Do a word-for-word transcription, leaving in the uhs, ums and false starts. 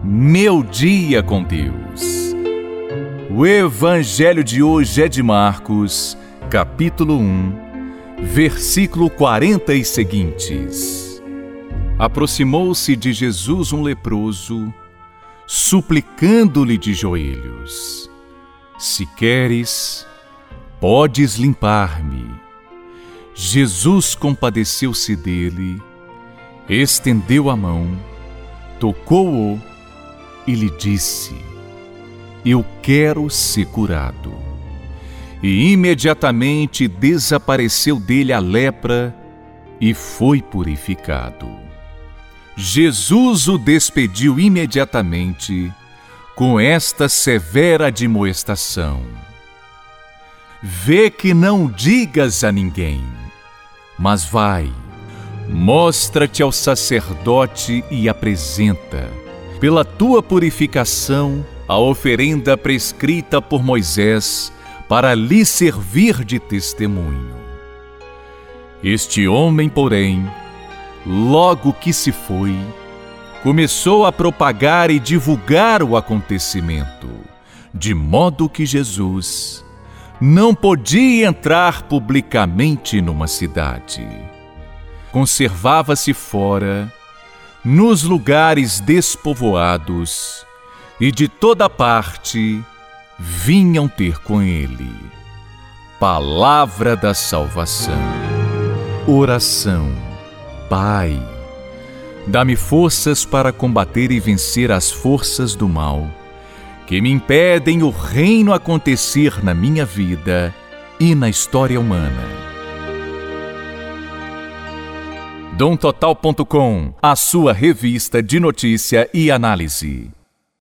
Meu dia com Deus. O evangelho de hoje é de Marcos, capítulo um, versículo quarenta e seguintes. Aproximou-se de Jesus um leproso, suplicando-lhe de joelhos: Se queres, podes limpar-me. Jesus compadeceu-se dele, estendeu a mão, tocou-o e lhe disse: Eu quero ser curado. E imediatamente desapareceu dele a lepra e foi purificado. Jesus o despediu imediatamente com esta severa admoestação: Vê que não digas a ninguém, mas vai, mostra-te ao sacerdote e apresenta, pela tua purificação, a oferenda prescrita por Moisés para lhe servir de testemunho. Este homem, porém, logo que se foi, começou a propagar e divulgar o acontecimento, de modo que Jesus não podia entrar publicamente numa cidade. Conservava-se fora, nos lugares despovoados, e de toda parte vinham ter com ele. Palavra da salvação. Oração. Pai, dá-me forças para combater e vencer as forças do mal, que me impedem o reino acontecer na minha vida e na história humana. Dom Total ponto com, a sua revista de notícia e análise.